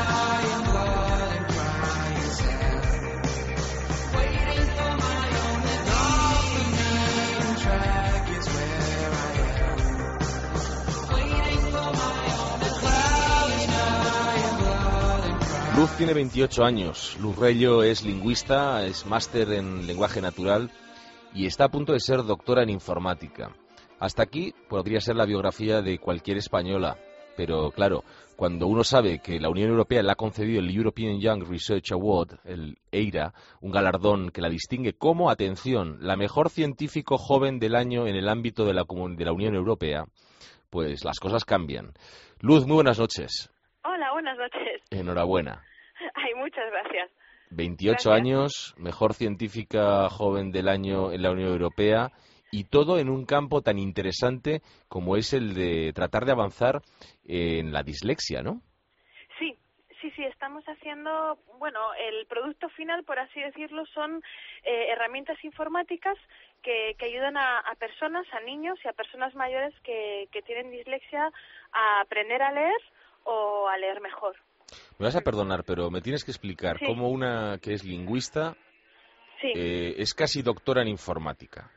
Luz tiene veintiocho años. Luz Rello es lingüista, es máster en lenguaje natural y está a punto de ser doctora en informática. Hasta aquí podría ser la biografía de cualquier española, pero claro, cuando uno sabe que la Unión Europea le ha concedido el European Young Research Award, el EIRA, un galardón que la distingue como, atención, la mejor científico joven del año en el ámbito de la, de la Unión Europea, pues las cosas cambian. Luz, muy buenas noches. Hola, buenas noches. Enhorabuena. Ay, muchas gracias. veintiocho Gracias. años, mejor científica joven del año en la Unión Europea, y todo en un campo tan interesante como es el de tratar de avanzar en la dislexia, ¿no? Sí, sí, sí, estamos haciendo, bueno, el producto final, por así decirlo, son eh, herramientas informáticas que, que ayudan a, a personas, a niños y a personas mayores que, que tienen dislexia a aprender a leer o a leer mejor. Me vas a perdonar, pero me tienes que explicar Sí. cómo una que es lingüista Sí. eh, es casi doctora en informática.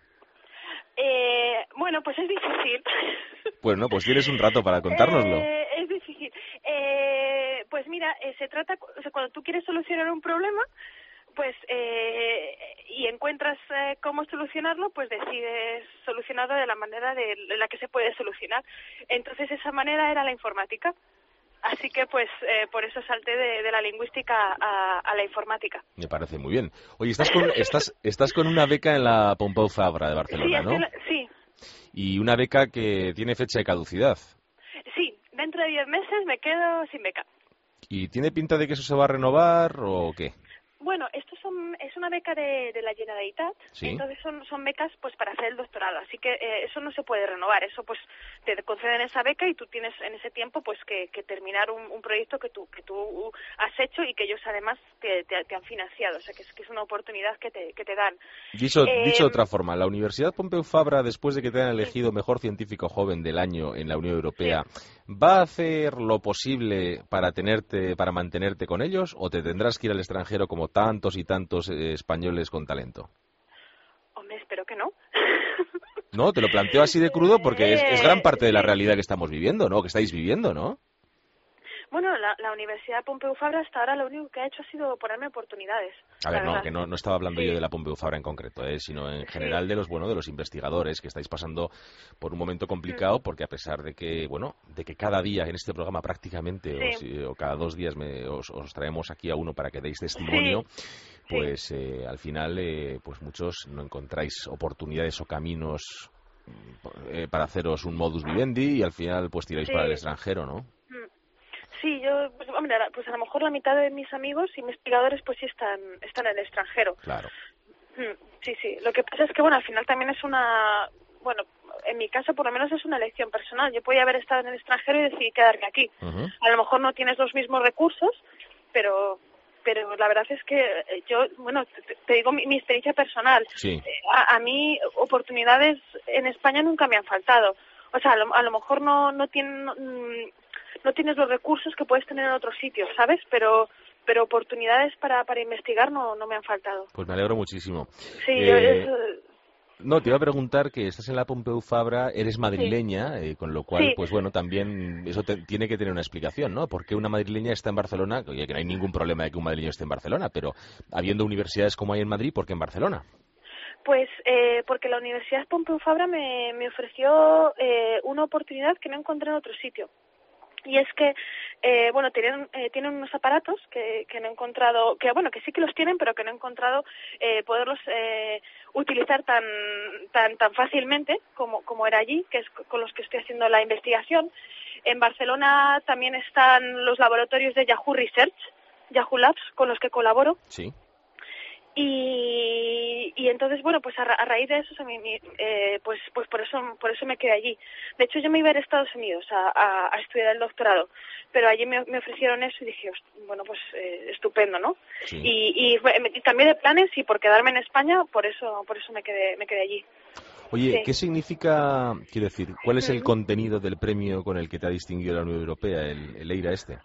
Eh, bueno, pues es difícil. Bueno, pues tienes un rato para contárnoslo. Eh, es difícil. Eh, pues mira, eh, se trata, o sea, cuando tú quieres solucionar un problema, pues eh, y encuentras eh, cómo solucionarlo, pues decides solucionarlo de la manera de, de la que se puede solucionar. Entonces esa manera era la informática. Así que pues eh, por eso salté de, de la lingüística a, a la informática. Me parece muy bien. Oye, estás con, estás, estás con una beca en la Pompeu Fabra de Sí, Barcelona, estoy ¿no? en la- sí, Y una beca que tiene fecha de caducidad. sí, dentro de diez meses me quedo sin beca. ¿Y tiene pinta de que eso se va a renovar o qué? Bueno, esto son, es una beca de, de la Generalitat, ¿Sí? Entonces son, son becas pues para hacer el doctorado, así que eh, eso no se puede renovar, eso pues te conceden esa beca y tú tienes en ese tiempo pues que, que terminar un, un proyecto que tú que tú has hecho y que ellos además te, te, te han financiado, o sea que es, que es una oportunidad que te, que te dan. Dicho, Eh, dicho de otra forma, la Universidad Pompeu Fabra, después de que te hayan elegido mejor científico joven del año en la Unión Europea, ¿va a hacer lo posible para tenerte, para mantenerte con ellos, o te tendrás que ir al extranjero como tantos y tantos eh, españoles con talento? Hombre, espero que no. No, te lo planteo así de crudo porque es, es gran parte de la realidad que estamos viviendo, ¿no? Que estáis viviendo, ¿no? Bueno, la, la Universidad Pompeu Fabra hasta ahora lo único que ha hecho ha sido ponerme oportunidades. A ver, la no, verdad. que no, no estaba hablando Sí. yo de la Pompeu Fabra en concreto, ¿eh? Sino en general de los, bueno, de los investigadores que estáis pasando por un momento complicado, porque a pesar de que, bueno, de que cada día en este programa prácticamente Sí. os, o cada dos días me, os, os traemos aquí a uno para que deis testimonio, Sí. pues eh, al final, eh, pues muchos no encontráis oportunidades o caminos eh, para haceros un modus vivendi y al final pues tiráis Sí. para el extranjero, ¿no? Sí, yo, pues, hombre, a- pues a lo mejor la mitad de mis amigos investigadores pues sí están, están en el extranjero. Claro. Mm, Sí, sí. Lo que pasa es que, bueno, al final también es una, bueno, en mi caso por lo menos es una elección personal. Yo podía haber estado en el extranjero y decidí quedarme aquí. Ujú. A lo mejor no tienes los mismos recursos, pero pero la verdad es que eh, yo, bueno, te, te digo mi, mi experiencia personal. Sí. Eh, A, a mí oportunidades en España nunca me han faltado. O sea, a lo, a lo mejor no no tienen no, mm, no tienes los recursos que puedes tener en otros sitios, ¿sabes? Pero pero oportunidades para para investigar no no me han faltado. Pues me alegro muchísimo. Sí, Eh, yo es, No, te iba a preguntar que estás en la Pompeu Fabra, eres madrileña, eh, con lo cual, Sí. pues bueno, también eso te- tiene que tener una explicación, ¿no? ¿Por qué una madrileña está en Barcelona? Oye, que no hay ningún problema de que un madrileño esté en Barcelona, pero habiendo universidades como hay en Madrid, ¿por qué en Barcelona? Pues eh, porque la Universidad Pompeu Fabra me, me ofreció eh, una oportunidad que no encontré en otro sitio. Y es que, eh, bueno, tienen, eh, tienen unos aparatos que, que no he encontrado, que bueno, que sí que los tienen, pero que no he encontrado eh, poderlos eh, utilizar tan tan tan fácilmente como, como era allí, que es con los que estoy haciendo la investigación. En Barcelona también están los laboratorios de Yahoo Research, Yahoo Labs, con los que colaboro. Sí. Y, y entonces, bueno, pues a, ra- a raíz de eso, o sea, mi- mi- eh, pues pues por eso por eso me quedé allí. De hecho, yo me iba a ir a Estados Unidos a, a, a estudiar el doctorado, pero allí me, me ofrecieron eso y dije, "Host- bueno, pues eh, estupendo, ¿no?" Sí. Y, y fue- me- y cambié de planes y por quedarme en España, por eso por eso me quedé me quedé allí. Oye, Sí. ¿qué significa, quiero decir, cuál es el Ujú. contenido del premio con el que te ha distinguido la Unión Europea, el, el EIRA este?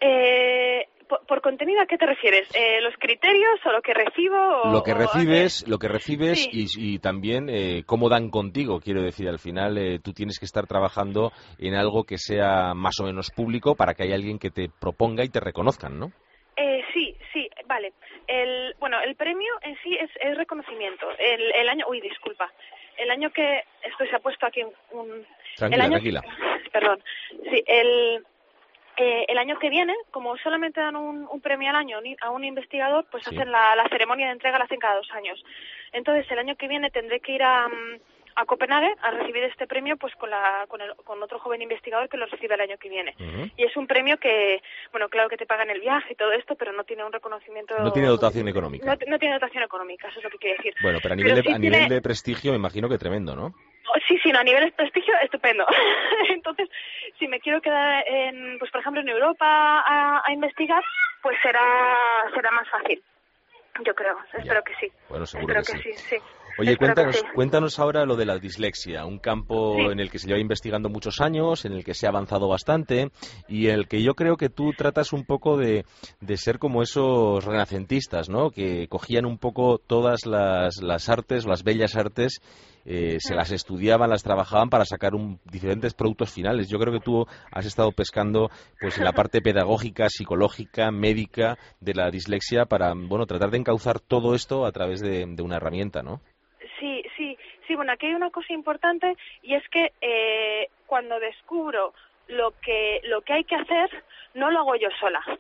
Eh, por, por contenido, ¿a qué te refieres? Eh, ¿Los criterios o lo que recibo? O, Lo que o- recibes, lo que recibes Sí. y, y también eh, cómo dan contigo, quiero decir, al final eh, tú tienes que estar trabajando en algo que sea más o menos público para que haya alguien que te proponga y te reconozcan, ¿no? Eh, sí, sí, vale. El, bueno, el premio en sí es, es reconocimiento. El, el año, uy, disculpa. El año que esto se ha puesto aquí un, Tranquila, el año, tranquila. Perdón. Sí, el eh, el año que viene, como solamente dan un, un premio al año ni- a un investigador, pues Sí. hacen la, la ceremonia de entrega la hacen cada dos años. Entonces, el año que viene tendré que ir a mm, a Copenhague a recibir este premio pues con la con, el, con otro joven investigador que lo recibe el año que viene. Ujú. Y es un premio que, bueno, claro que te pagan el viaje y todo esto, pero no tiene un reconocimiento. No tiene dotación económica. No, no tiene dotación económica, eso es lo que quiere decir. Bueno, pero a nivel, Pero de, sí a tiene- nivel de prestigio me imagino que tremendo, ¿no? Oh, Sí, sí, no, a nivel de prestigio, estupendo. Entonces, si me quiero quedar, en, pues por ejemplo, en Europa a, a investigar, pues será será más fácil. Yo creo, espero que sí. Bueno, seguro espero que que, sí, sí. Oye, Espero que cuéntanos, sí. cuéntanos ahora lo de la dislexia, un campo Sí. en el que se lleva investigando muchos años, en el que se ha avanzado bastante y en el que yo creo que tú tratas un poco de, de ser como esos renacentistas, ¿no? Que cogían un poco todas las, las artes, las bellas artes, eh, se las estudiaban, las trabajaban para sacar un, diferentes productos finales. Yo creo que tú has estado pescando pues en la parte pedagógica, psicológica, médica de la dislexia para, bueno, tratar de encauzar todo esto a través de, de una herramienta, ¿no? Sí, sí, sí, bueno, aquí hay una cosa importante y es que eh, cuando descubro lo que lo que hay que hacer, no lo hago yo sola.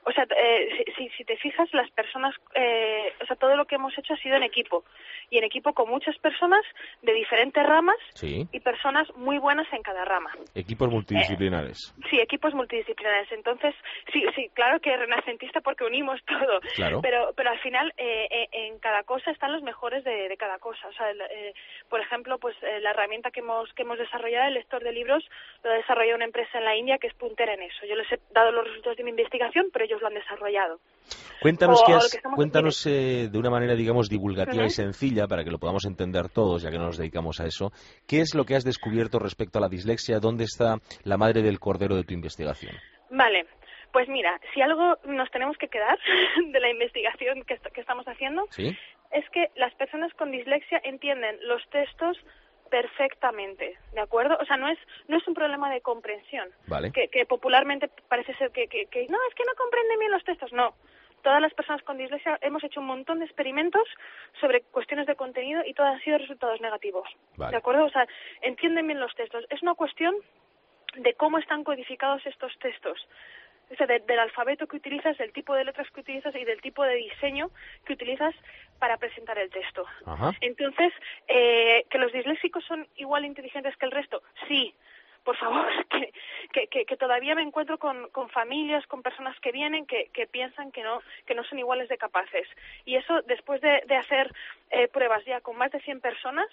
O sea, eh, si, si te fijas, las personas, eh, o sea, todo lo que hemos hecho ha sido en equipo. Y en equipo con muchas personas de diferentes ramas sí. y personas muy buenas en cada rama. Equipos multidisciplinares. Eh, sí, equipos multidisciplinares. Entonces, sí, sí, claro que renacentista porque unimos todo. Claro. Pero, pero al final, eh, eh, en cada cosa están los mejores de, de cada cosa. O sea, el, eh, por ejemplo, pues eh, la herramienta que hemos que hemos desarrollado, el lector de libros, lo ha desarrollado una empresa en la India que es puntera en eso. Yo les he dado los resultados de mi investigación, pero ellos lo han desarrollado. Cuéntanos, o, que o has, que estamos, cuéntanos eh, de una manera, digamos, divulgativa uh-huh. y sencilla, para que lo podamos entender todos, ya que no nos dedicamos a eso. ¿Qué es lo que has descubierto respecto a la dislexia? ¿Dónde está la madre del cordero de tu investigación? Vale, pues mira, si algo nos tenemos que quedar de la investigación que, que estamos haciendo, ¿sí? Es que las personas con dislexia entienden los textos perfectamente, ¿de acuerdo? O sea, no es no es un problema de comprensión, vale. que, que popularmente parece ser que, que, que no, es que no comprenden bien los textos, no. Todas las personas con dislexia hemos hecho un montón de experimentos sobre cuestiones de contenido y todos han sido resultados negativos, vale. ¿de acuerdo? O sea, entienden bien los textos. Es una cuestión de cómo están codificados estos textos. O sea, de, del alfabeto que utilizas, del tipo de letras que utilizas y del tipo de diseño que utilizas para presentar el texto. Ajá. Entonces, eh, ¿que los disléxicos son igual inteligentes que el resto? Sí, por favor, que, que, que, que todavía me encuentro con, con familias, con personas que vienen que, que piensan que no que no son iguales de capaces. Y eso, después de, de hacer eh, pruebas ya con más de cien personas,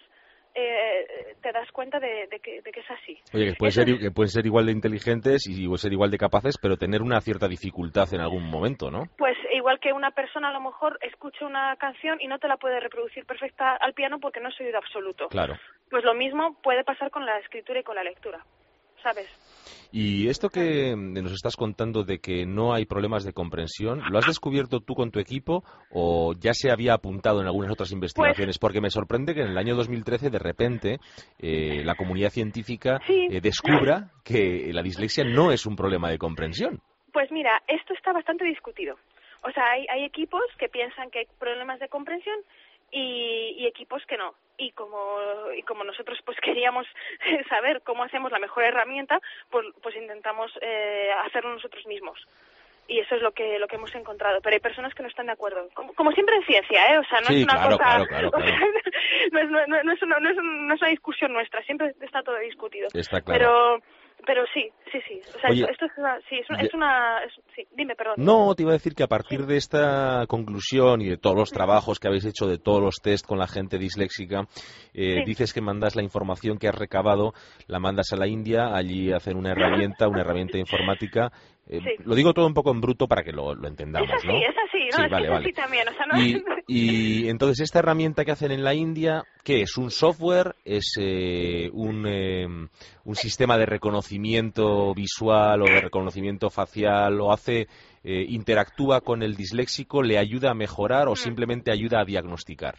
Eh, te das cuenta de, de, que, de que es así. Oye, que pueden, ser, que pueden ser igual de inteligentes y ser igual de capaces, pero tener una cierta dificultad en algún momento, ¿no? Pues igual que una persona a lo mejor escucha una canción y no te la puede reproducir perfecta al piano porque no es oído absoluto. Claro. Pues lo mismo puede pasar con la escritura y con la lectura, ¿sabes? Y esto que nos estás contando de que no hay problemas de comprensión, ¿lo has descubierto tú con tu equipo o ya se había apuntado en algunas otras investigaciones? Pues, porque me sorprende que en el año dos mil trece, de repente, eh, la comunidad científica sí. eh, descubra que la dislexia no es un problema de comprensión. Pues mira, esto está bastante discutido. O sea, hay, hay equipos que piensan que hay problemas de comprensión y, y equipos que no. Y como y como nosotros pues queríamos saber cómo hacemos la mejor herramienta, pues, pues intentamos eh, hacerlo nosotros mismos. Y eso es lo que lo que hemos encontrado. Pero hay personas que no están de acuerdo. Como, como siempre en ciencia, ¿eh? O sea, no sí, es una claro, cosa... Claro, claro, claro. O sea, no, es, no, no, es una, no, es, no es una discusión nuestra. Siempre está todo discutido. Está claro. Pero... Pero sí, sí, sí. O sea, Oye, esto, esto es una... Sí, es una... Es una es, sí, dime, perdón. No, te iba a decir que a partir de esta conclusión y de todos los trabajos que habéis hecho, de todos los test con la gente disléxica, eh, sí. dices que mandas la información que has recabado, la mandas a la India, allí hacen una herramienta, una herramienta informática. Eh, sí. Lo digo todo un poco en bruto para que lo, lo entendamos, es así, ¿no? Es así, ¿no? Sí, es vale, es vale. así también, o sea, no y, es... y entonces, esta herramienta que hacen en la India, ¿qué es? ¿Un software? ¿Es eh, un, eh, un sistema de reconocimiento visual o de reconocimiento facial? ¿O hace, eh, interactúa con el disléxico, le ayuda a mejorar o simplemente ayuda a diagnosticar?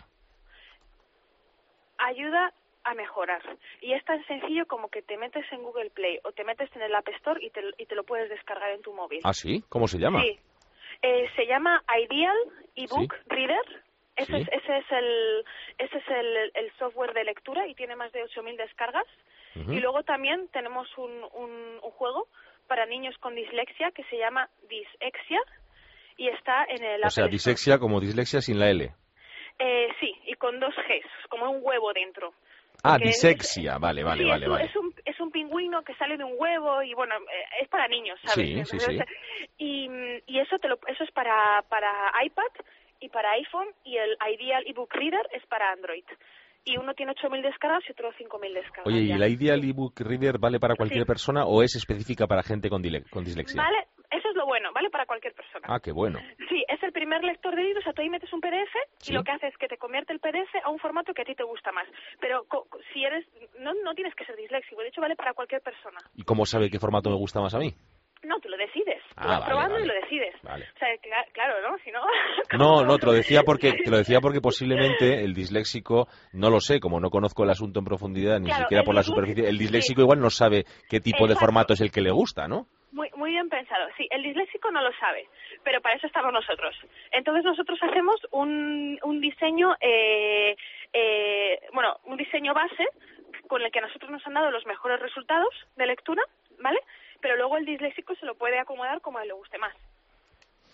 Ayuda a mejorar. Y es tan sencillo como que te metes en Google Play o te metes en el App Store y te, y te lo puedes descargar en tu móvil. ¿Ah, sí? ¿Cómo se llama? Sí. Eh, se llama Ideal eBook ¿Sí? Reader. Ese, ¿Sí? es, ese es, el, ese es el, el software de lectura y tiene más de ocho mil descargas. Uh-huh. Y luego también tenemos un, un, un juego para niños con dislexia que se llama Disexia y está en el Apple O sea, Store. dislexia como dislexia sin la L. Eh, sí, y con dos Gs, como un huevo dentro. Ah, disexia, vale, vale, sí, vale, es, vale. Es un, es un pingüino que sale de un huevo y bueno, es para niños, ¿sabes? Sí, sí, sí. Y, y eso te lo, eso es para, para iPad y para iPhone y el Ideal eBook Reader es para Android. Y uno tiene ocho mil descargas y otro cinco mil descargas. Oye, ¿y ya. la Ideal eBook Reader vale para cualquier sí. persona o es específica para gente con, dile- con dislexia? Vale, eso es lo bueno, vale para cualquier persona. Ah, qué bueno. Sí, es el primer lector de libros, o sea, tú ahí metes un P D F ¿Sí? y lo que hace es que te convierte el P D F a un formato que a ti te gusta más. Pero co- si eres, no, no tienes que ser disléxico, de hecho vale para cualquier persona. ¿Y cómo sabe qué formato me gusta más a mí? No, tú lo decides. Ah, tú vas vale, probando vale. y lo decides. Vale. O sea, cl- claro, ¿no? Si no... No, no, te lo decía porque te lo decía porque posiblemente el disléxico, no lo sé, como no conozco el asunto en profundidad, ni Claro, siquiera el por la ebook, superficie, el disléxico sí. igual no sabe qué tipo de Exacto. formato es el que le gusta, ¿no? Muy, muy bien pensado. Sí, el disléxico no lo sabe, pero para eso estamos nosotros. Entonces nosotros hacemos un, un diseño, eh, eh, bueno, un diseño base con el que a nosotros nos han dado los mejores resultados de lectura, ¿vale? Pero luego el disléxico se lo puede acomodar como a él le guste más.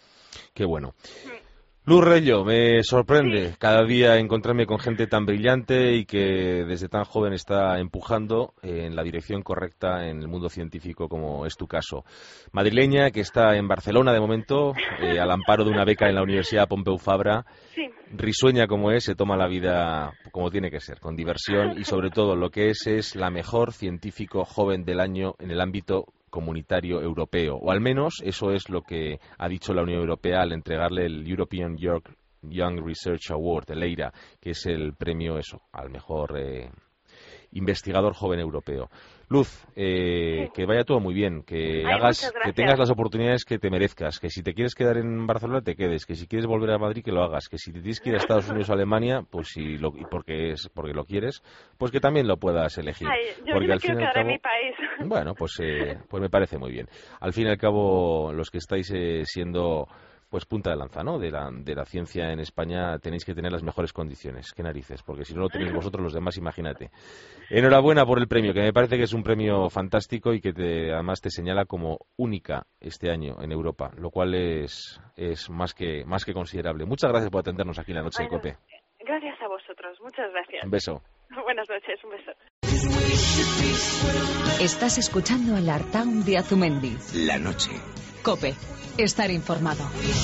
Qué bueno. Luz Rello, me sorprende cada día encontrarme con gente tan brillante y que desde tan joven está empujando en la dirección correcta en el mundo científico, como es tu caso. Madrileña, que está en Barcelona de momento, eh, al amparo de una beca en la Universidad Pompeu Fabra. Sí. Risueña como es, se toma la vida como tiene que ser, con diversión y sobre todo lo que es es la mejor científico joven del año en el ámbito comunitario europeo, o al menos eso es lo que ha dicho la Unión Europea al entregarle el European Young Research Award, el EIRA, que es el premio eso al mejor eh, investigador joven europeo. Luz, eh, sí. que vaya todo muy bien, que Ay, hagas, que tengas las oportunidades que te merezcas, que si te quieres quedar en Barcelona te quedes, que si quieres volver a Madrid que lo hagas, que si te tienes que ir a Estados Unidos o Alemania, pues si lo, porque es porque lo quieres, pues que también lo puedas elegir. Ay, yo porque me al quiero fin y al quedar cabo, en mi país. Bueno, pues eh, pues me parece muy bien. Al fin y al cabo, los que estáis eh, siendo pues punta de lanza, ¿no? De la, de la ciencia en España tenéis que tener las mejores condiciones. Qué narices, porque si no lo tenéis vosotros los demás, imagínate. Enhorabuena por el premio, que me parece que es un premio fantástico y que te, además te señala como única este año en Europa, lo cual es, es más que más que considerable. Muchas gracias por atendernos aquí en la noche Bueno, de COPE. Gracias a vosotros, muchas gracias. Un beso. Buenas noches, un beso. Estás escuchando el Artaun de Azumendi. La noche. COPE. Estar informado.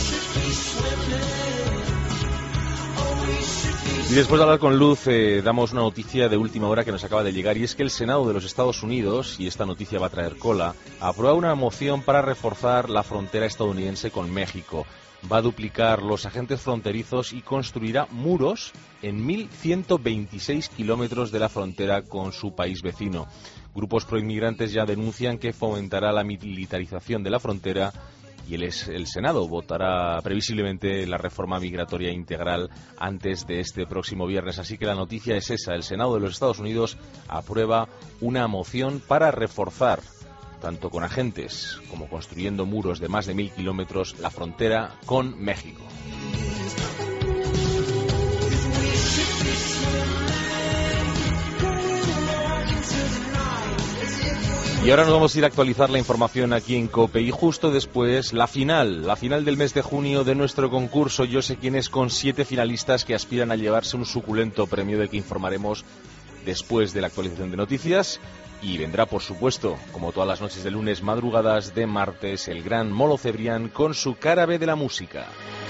Y después de hablar con Luz, eh, damos una noticia de última hora que nos acaba de llegar, y es que el Senado de los Estados Unidos, y esta noticia va a traer cola, aprueba una moción para reforzar la frontera estadounidense con México. Va a duplicar los agentes fronterizos y construirá muros en mil ciento veintiséis kilómetros de la frontera con su país vecino. Grupos proinmigrantes ya denuncian que fomentará la militarización de la frontera y el, el Senado votará previsiblemente la reforma migratoria integral antes de este próximo viernes. Así que la noticia es esa: el Senado de los Estados Unidos aprueba una moción para reforzar, tanto con agentes como construyendo muros de más de mil kilómetros, la frontera con México. Y ahora nos vamos a ir a actualizar la información aquí en COPE, y justo después la final, la final del mes de junio de nuestro concurso Yo sé quién es, con siete finalistas que aspiran a llevarse un suculento premio del que informaremos después de la actualización de noticias. Y vendrá, por supuesto, como todas las noches de lunes, madrugadas de martes, el gran Molo Cebrián con su cara B de la música.